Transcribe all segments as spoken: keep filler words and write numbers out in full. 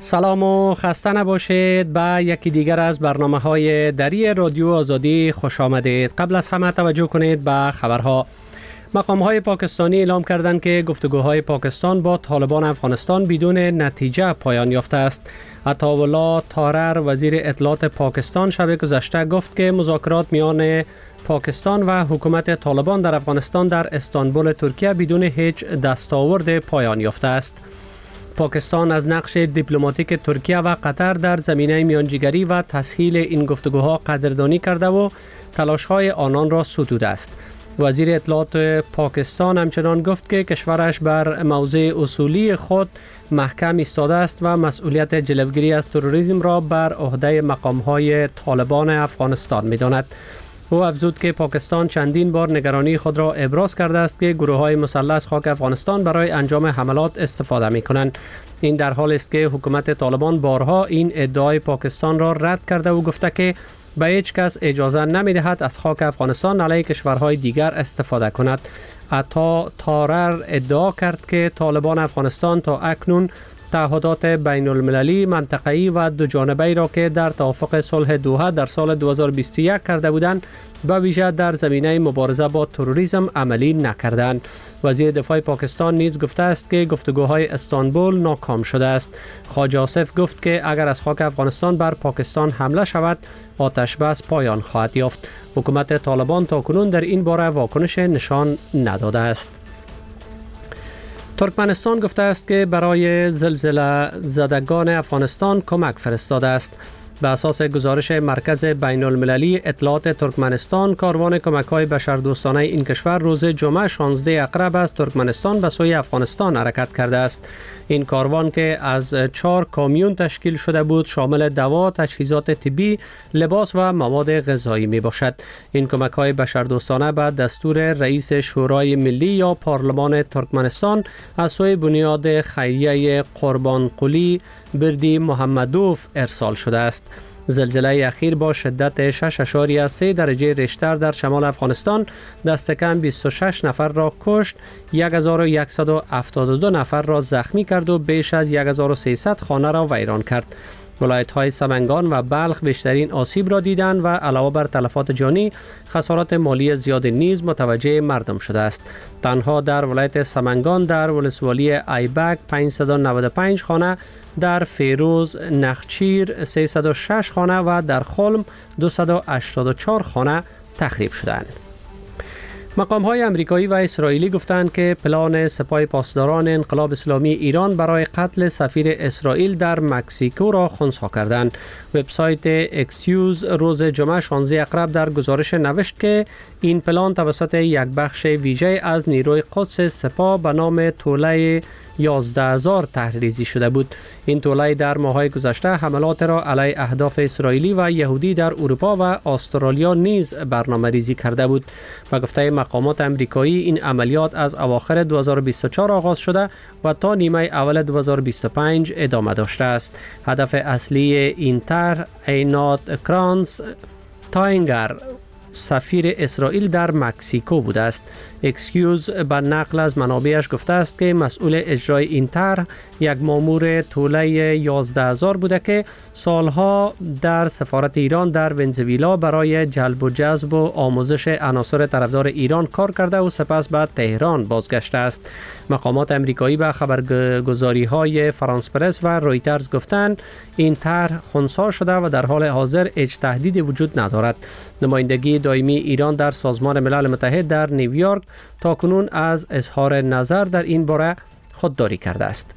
سلام و خسته نباشید. به یکی دیگر از برنامه های دری رادیو آزادی خوش آمدید. قبل از همه توجه کنید به خبرها. مقام های پاکستانی اعلام کردند که گفتگوهای پاکستان با طالبان افغانستان بدون نتیجه پایان یافته است. عطاالله طارر وزیر اطلاعات پاکستان شب گذشته گفت که مذاکرات میان پاکستان و حکومت طالبان در افغانستان در استانبول ترکیه بدون هیچ دستاورد پایان یافته است. پاکستان از نقش دیپلماتیک ترکیه و قطر در زمینه میانجیگری و تسهیل این گفتگوها قدردانی کرده و تلاش‌های آنان را ستوده است. وزیر اطلاعات پاکستان همچنان گفت که کشورش بر موضع اصولی خود محکم ایستاده است و مسئولیت جلوگیری از تروریسم را بر عهده مقام‌های طالبان افغانستان می‌داند. او افزود که پاکستان چندین بار نگرانی خود را ابراز کرده است که گروه‌های مسلح از خاک افغانستان برای انجام حملات استفاده می‌کنند. این در حالی است که حکومت طالبان بارها این ادعای پاکستان را رد کرده و گفته که به هیچ کس اجازه نمی‌دهد از خاک افغانستان علیه کشورهای دیگر استفاده کند. عطا طارر ادعا کرد که طالبان افغانستان تا اکنون تعهدات بین المللی، منطقه‌ای و دو جانبه‌ای را که در توافق صلح دوحه در سال دو هزار و بیست و یک کرده بودند، به ویژه در زمینه مبارزه با تروریسم عملی نکردند. وزیر دفاع پاکستان نیز گفته است که گفتگوهای استانبول ناکام شده است. خواجه آصف گفت که اگر از خاک افغانستان بر پاکستان حمله شود، آتش بس پایان خواهد یافت. حکومت طالبان تاکنون در این باره واکنش نشان نداده است. ترکمنستان گفته است که برای زلزله زدگان افغانستان کمک فرستاده است. به اساس گزارش مرکز بین المللی اطلاعات ترکمنستان، کاروان کمک‌های بشردوستانه این کشور روز جمعه شانزده اقرب از ترکمنستان به سوی افغانستان حرکت کرده است. این کاروان که از چهار کامیون تشکیل شده بود، شامل دوا، تجهیزات طبی، لباس و مواد غذایی می باشد. این کمک‌های بشردوستانه به دستور رئیس شورای ملی یا پارلمان ترکمنستان از سوی بنیاد خیریه قربانقلی بردی محمدوف ارسال شده است. زلزله اخیر با شدت شش اشاریه سه درجه ریشتر در شمال افغانستان دست کم بیست و شش نفر را کشت، یک هزار و صد و هفتاد و دو نفر را زخمی کرد و بیش از هزار و سیصد خانه را ویران کرد. ولایت‌های سمنگان و بلخ بیشترین آسیب را دیدند و علاوه بر تلفات جانی، خسارات مالی زیاد نیز متوجه مردم شده است. تنها در ولایت سمنگان در ولسوالی ایبک پانصد و نود و پنج خانه، در فیروز نخچیر سیصد و شش خانه و در خلم دویست و هشتاد و چهار خانه تخریب شدند. مقام‌های امریکایی و اسرائیلی گفتند که پلان سپاه پاسداران انقلاب اسلامی ایران برای قتل سفیر اسرائیل در مکزیکو را خنثی کردند. وبسایت اکسیوز روز جمعه شانزده اقرب در گزارش نوشت که این پلان توسط یک بخش ویژه از نیروی قدس سپاه به نام توله یازده هزار تحریزی شده بود. این توله در ماه‌های گذشته حملات را علیه اهداف اسرائیلی و یهودی در اروپا و استرالیا نیز برنامه‌ریزی کرده بود. به گفته مقامات امریکایی، این عملیات از اواخر دو هزار و بیست و چهار آغاز شده و تا نیمه اول دو هزار و بیست و پنج ادامه داشته است. هدف اصلی این طرح عینات کرانس تاینگر، سفیر اسرائیل در مکزیکو بوده است. اکسکیوز به نقل از منابعش گفته است که مسئول اجرای این طرح یک مامور توله یازده هزار بوده که سالها در سفارت ایران در ونزویلا برای جلب و جذب و آموزش عناصر طرفدار ایران کار کرده و سپس به تهران بازگشته است. مقامات امریکایی به خبرگزاری‌های فرانس پرس و رویترز گفتند این طرح خنثی شده و در حال حاضر هیچ تهدیدی وجود ندارد. نمایندگی دائمی ایران در سازمان ملل متحد در نیویورک تاکنون از اظهار نظر در این باره خودداری کرده است.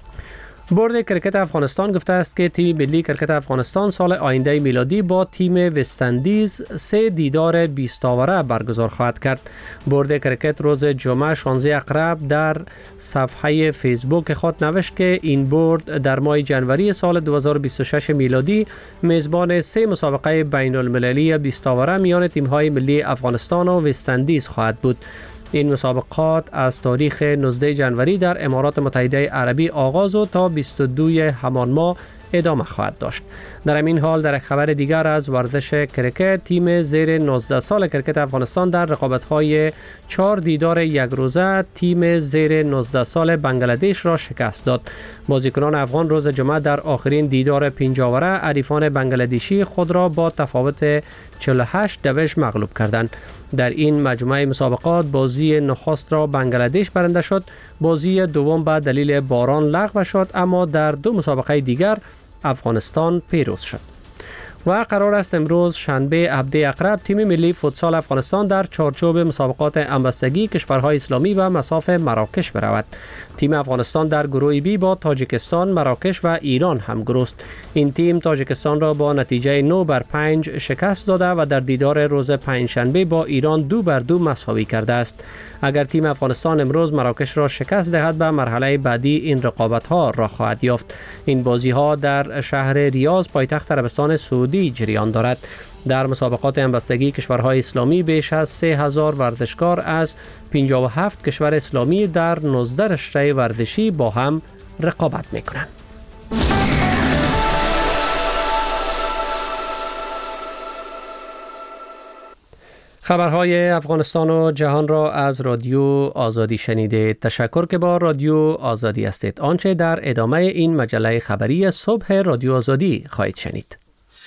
بورد کرکت افغانستان گفته است که تیم ملی کرکت افغانستان سال آینده میلادی با تیم وست‌اندیز سه دیدار بیست آوره برگزار خواهد کرد. بورد کرکت روز جمعه شانزده اقرب در صفحه فیسبوک خود نوشت که این بورد در ماه جنوری سال دو هزار و بیست و شش میلادی میزبان سه مسابقه بین المللی بیست آوره میان تیم‌های ملی افغانستان و وست‌اندیز خواهد بود. این مسابقات از تاریخ نوزده جنوری در امارات متحده عربی آغاز و تا بیست و دو همان ماه ادامه خواهد داشت. در همین حال در خبر دیگر از ورزش کرکت، تیم زیر نوزده سال کرکت افغانستان در رقابت‌های چهار دیدار یک روزه تیم زیر نوزده سال بنگلادش را شکست داد. بازیکنان افغان روز جمعه در آخرین دیدار پنجاوره حریفان بنگلادشی خود را با تفاوت چهل و هشت دویش مغلوب کردند. در این مجموعه مسابقات بازی نخست را بنگلادش برنده شد، بازی دوم به دلیل باران لغو شد، اما در دو مسابقه دیگر افغانستان پیروز شد. و قرار است امروز شنبه هفده اقرب تیم ملی فوتسال افغانستان در چارچوب مسابقات همبستگی کشورهای اسلامی و مصاف مراکش برود. تیم افغانستان در گروه بی با تاجیکستان، مراکش و ایران همگروه است. این تیم تاجیکستان را با نتیجه نه بر پنج شکست داده و در دیدار روز پنجشنبه با ایران دو بر دو مساوی کرده است. اگر تیم افغانستان امروز مراکش را شکست دهد به مرحله بعدی این رقابت ها را خواهد یافت. این بازی ها در شهر ریاض پایتخت عربستان سعودی جریان دارد. در مسابقات همبستگی کشورهای اسلامی بیش از سه هزار ورزشکار از پنجاه و هفت کشور اسلامی در نوزده رشته ورزشی با هم رقابت می‌کنند. خبرهای افغانستان و جهان را از رادیو آزادی شنیده. تشکر که با رادیو آزادی هستید. آنچه در ادامه این مجله خبری صبح رادیو آزادی خواهید شنید.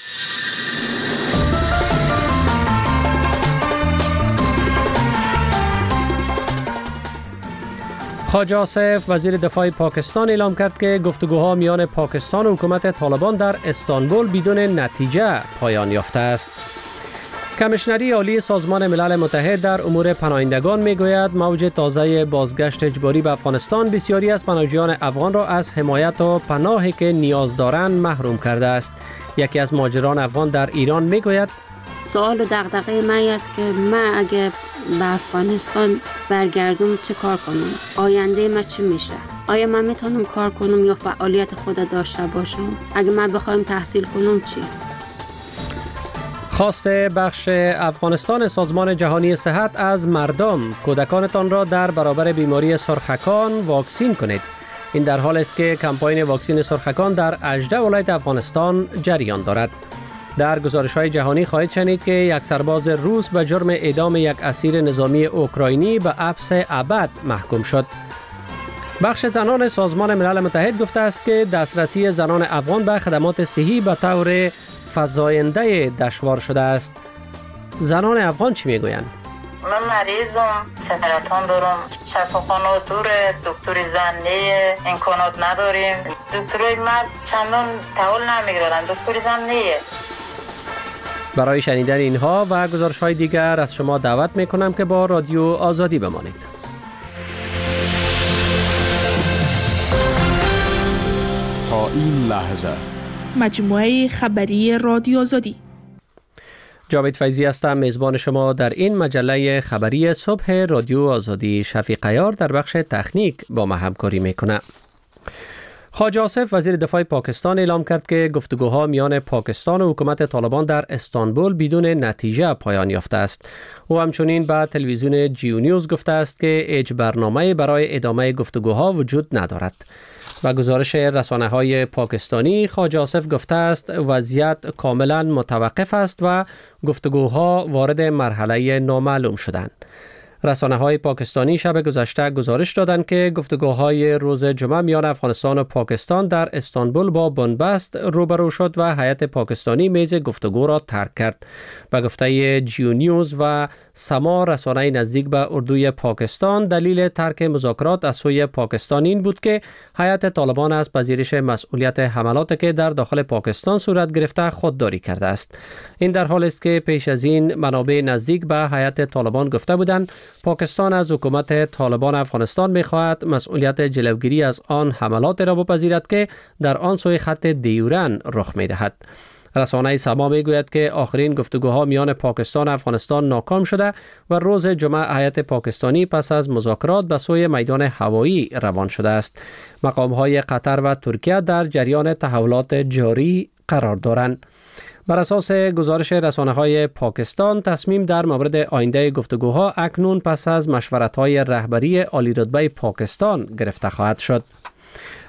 خواجه آصف وزیر دفاع پاکستان اعلام کرد که گفتگوها میان پاکستان و حکومت طالبان در استانبول بدون نتیجه پایان یافته است. کمیشنری عالی سازمان ملل متحد در امور پناهندگان میگوید موج تازه بازگشت اجباری به افغانستان بسیاری از پناهجویان افغان را از حمایت و پناهی که نیاز دارند محروم کرده است. یکی از مهاجران افغان در ایران میگوید سوال و دغدغه من است که من اگه به افغانستان برگردم چه کار کنم؟ آینده من چی میشه؟ آیا من میتونم کار کنم یا فعالیت خود داشته باشم؟ اگه من بخوایم تحصیل کنم چی؟ خواست بخش افغانستان سازمان جهانی صحت از مردم کودکانتان را در برابر بیماری سرخکان واکسین کنید. این در حال است که کمپاین واکسین سرخکان در هجده ولایت افغانستان جریان دارد. در گزارش‌های جهانی خواهید شنید که یک سرباز روس به جرم اعدام یک اسیر نظامی اوکراینی به حبس ابد محکوم شد. بخش زنان سازمان ملل متحد گفته است که دسترسی زنان افغان به خدمات صحی به طور فزاینده دشوار شده است. زنان افغان چی میگویند؟ من مریضم، سرطان دارم، شفاخانه دوره، دکتری زن نیه، امکانات نداریم. دکترای مرد چندان تحول نمیگیرن، دکتری زن نیه. برای شنیدن اینها و گزارش‌های دیگر از شما دعوت میکنم که با رادیو آزادی بمانید. تا این لحظه مجموعه خبری رادیو آزادی. جاوید فیضی هستم، میزبان شما در این مجله خبری صبح رادیو آزادی. شفیق عیار در بخش تکنیک با ما همکاری میکنه. خواجه آصف وزیر دفاع پاکستان اعلام کرد که گفتگوها میان پاکستان و حکومت طالبان در استانبول بدون نتیجه پایان یافته است. او همچنین به تلویزیون جیو نیوز گفته است که هیچ برنامه برای ادامه گفتگوها وجود ندارد. و گزارش رسانه‌های پاکستانی، خواجه آصف گفته است وضعیت کاملا متوقف است و گفتگوها وارد مرحله نامعلوم شدند. رسانه‌های پاکستانی شب گذشته گزارش دادند که گفتگوهای روز جمعه میان افغانستان و پاکستان در استانبول با بنبست روبرو شد و هیئت پاکستانی میز گفتگو را ترک کرد. به گفته جیو نیوز و سما، رسانه نزدیک به اردوی پاکستان، دلیل ترک مذاکرات از سوی پاکستان این بود که هیئت طالبان از پذیرش مسئولیت حملاتی که در داخل پاکستان صورت گرفته خودداری کرده است. این در حالی است که پیش از این منابع نزدیک به هیئت طالبان گفته بودند پاکستان از حکومت طالبان افغانستان می‌خواهد مسئولیت جلوگیری از آن حملات را بپذیرد که در آن سوی خط دیورن رخ می‌دهد. رسانه سما میگوید که آخرین گفتگوها میان پاکستان و افغانستان ناکام شده و روز جمعه هیئت پاکستانی پس از مذاکرات به سوی میدان هوایی روان شده است. مقام‌های قطر و ترکیه در جریان تحولات جاری قرار دارند. بر اساس گزارش رسانه‌های پاکستان، تصمیم در مورد آینده گفتگوها اکنون پس از مشورت‌های رهبری عالی رتبه پاکستان گرفته خواهد شد.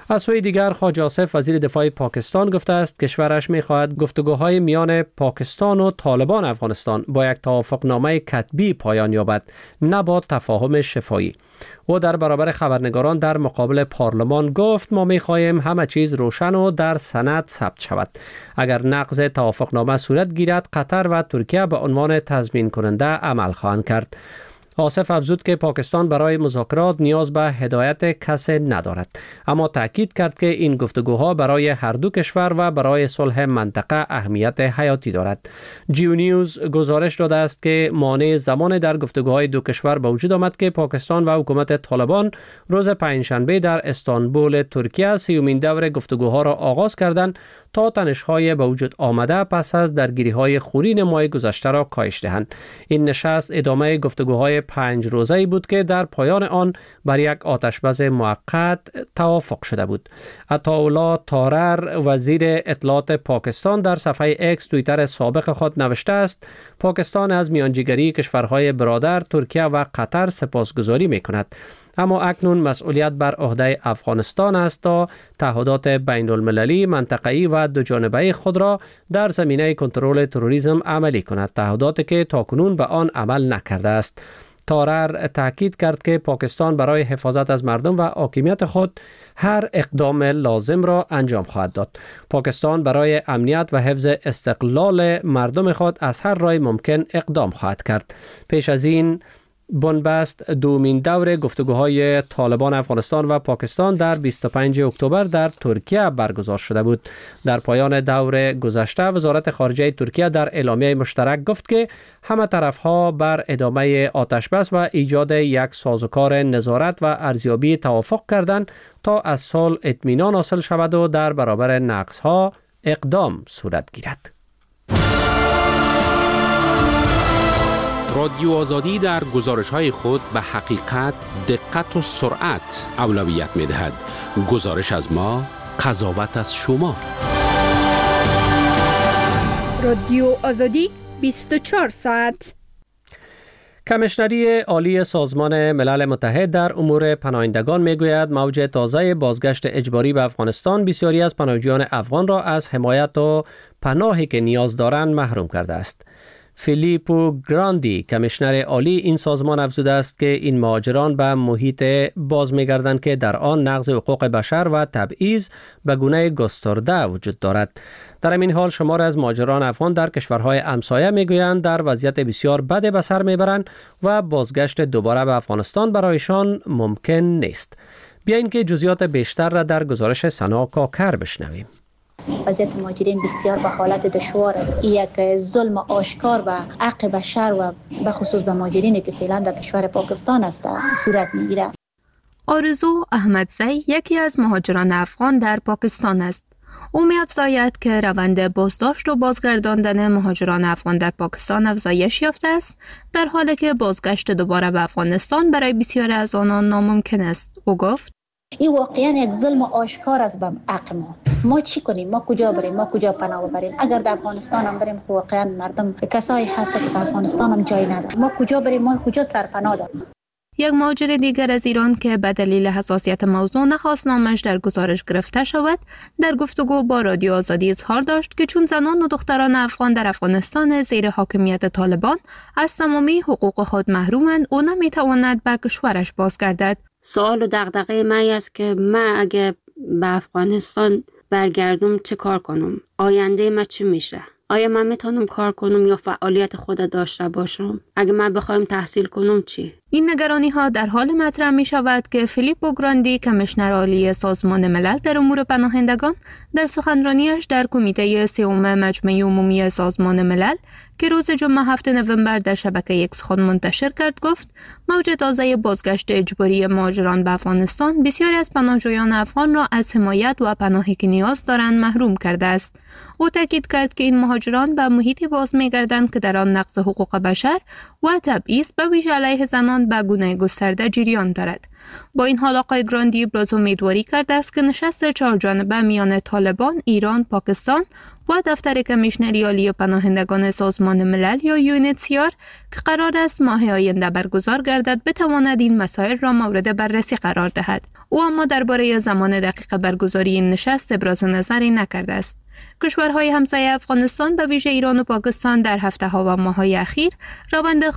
از سوی دیگر خواجه آصف وزیر دفاع پاکستان گفته است کشورش می‌خواهد گفتگوهای میان پاکستان و طالبان افغانستان با یک توافقنامه کتبی پایان یابد، نه با تفاهم شفاهی. او در برابر خبرنگاران در مقابل پارلمان گفت ما می‌خواهیم همه چیز روشن و در سند ثبت شود. اگر نقض توافقنامه صورت گیرد، قطر و ترکیه به عنوان تضمین کننده عمل خواهند کرد. آصف افزود که پاکستان برای مذاکرات نیاز به هدایت کسی ندارد، اما تاکید کرد که این گفتگوها برای هر دو کشور و برای صلح منطقه اهمیت حیاتی دارد. جیو نیوز گزارش داده است که مانع زمان در گفتگوهای دو کشور به وجود آمد که پاکستان و حکومت طالبان روز پنجشنبه در استانبول ترکیه سیومین دور گفتگوها را آغاز کردند تا تنش‌های به وجود آمده پس از درگیری‌های خونین ماه گذشته را کاهش دهند. این نشست ادامه گفتگوهای پنج روزه‌ای بود که در پایان آن بر یک آتش‌بس موقت توافق شده بود. عطاالله طارر وزیر اطلاعات پاکستان در صفحه اکس توییتر سابق خود نوشته است پاکستان از میانجیگری کشورهای برادر ترکیه و قطر سپاسگزاری می‌کند، اما اکنون مسئولیت بر عهده افغانستان است تا تعهدات بین المللی، منطقه‌ای و دو جانبه خود را در زمینه کنترل تروریسم عملی کند، تعهداتی که تاکنون به آن عمل نکرده است. طارر تاکید کرد که پاکستان برای حفاظت از مردم و حاکمیت خود هر اقدام لازم را انجام خواهد داد. پاکستان برای امنیت و حفظ استقلال مردم خود از هر راه ممکن اقدام خواهد کرد. پیش از این بنبست دومین دور گفتگوهای طالبان افغانستان و پاکستان در بیست و پنجم اکتبر در ترکیه برگزار شده بود. در پایان دور گذشته وزارت خارجه ترکیه در اعلامیه مشترک گفت که همه طرفها بر ادامه آتشبس و ایجاد یک سازوکار نظارت و ارزیابی توافق کردند تا از صلح اطمینان حاصل شود و در برابر نقصها اقدام صورت گیرد. رادیو آزادی در گزارش‌های خود به حقیقت، دقت و سرعت اولویت می‌دهد. گزارش از ما، قضاوت از شما. رادیو آزادی بیست و چهار ساعت. کمیشنری عالی سازمان ملل متحد در امور پناهندگان میگوید موج تازه بازگشت اجباری به افغانستان بسیاری از پناهجویان افغان را از حمایت و پناهی که نیاز دارند محروم کرده است. فیلیپو گراندی کمیشنر عالی این سازمان افزوده است که این مهاجران به محیط باز می‌گردند که در آن نقض حقوق بشر و تبعیض به گونه گسترده وجود دارد. در این حال شمار از مهاجران افغان در کشورهای همسایه میگویند در وضعیت بسیار بد به سر میبرند و بازگشت دوباره به افغانستان برایشان ممکن نیست. بیایید که جزئیات بیشتر را در گزارش سنا کاکر بشنویم. وضعیت مهاجرین بسیار به حالت دشوار است. این یک ظلم آشکار و حق بشر و به خصوص به مهاجرینی که فعلا در کشور پاکستان است صورت میگیرد. آرزو احمدزی یکی از مهاجران افغان در پاکستان است. او می‌افزاید که روند بازداشت و بازگرداندن مهاجران افغان در پاکستان افزایش یافته است، در حالی که بازگشت دوباره به افغانستان برای بسیاری از آنان ناممکن است. او گفت: این واقعا یک ظلم آشکار است به حق ما. ما چی کنیم؟ ما کجا بریم؟ ما کجا پناه ببریم؟ اگر در افغانستان هم بریم واقعا مردم کسایی هست که در افغانستان هم جای ندارند. ما کجا بریم؟ ما کجا سرپناه داریم؟ یک مهاجر دیگر از ایران که به دلیل حساسیت موضوع نخواست نامش در گزارش گرفته شود، در گفتگو با رادیو آزادی اظهار داشت که چون زنان و دختران افغان در افغانستان زیر حاکمیت طالبان از تمامی حقوق خود محرومند، او نمیتواند به کشورش بازگردد. سوال و دغدغه من است که من اگه به افغانستان برگردم چه کار کنم؟ آینده من چی میشه؟ آیا من میتونم کار کنم یا فعالیت خود داشته باشم؟ اگه من بخوایم تحصیل کنم چی؟ این نگرانی ها در حال مطرح می شود که فیلیپو گراندی کمیشنر عالی سازمان ملل در امور پناهندگان در سخنرانیش در کمیته سوم مجمع عمومی سازمان ملل که روز جمعه هفتم نوامبر در شبکه ایکس خود منتشر کرد گفت موج تازه بازگشت اجباری مهاجران به افغانستان بسیاری از پناهجویان افغان را از حمایت و پناهی که نیاز دارند محروم کرده است. او تاکید کرد که این مهاجران به محیطی باز می‌گردند که در آن نقض حقوق بشر و تبعیض به ویژه علیه زنان افغانستان به گونه گسترده جریان دارد. با این حال آقای گراندی ابراز امیدواری کرده است که نشست چهارجانبه میان طالبان، ایران، پاکستان و دفتر کمیشنری عالی پناهندگان سازمان ملل یا یو ان اچ سی آر که قرار است ماه آینده برگزار گردد بتواند این مسائل را مورد بررسی قرار دهد. او اما درباره زمان دقیق برگزاری این نشست ابراز نظری نکرده است. کشورهای همسایه افغانستان به ویژه ایران و پاکستان در هفته‌ها و ماه‌های اخیر روند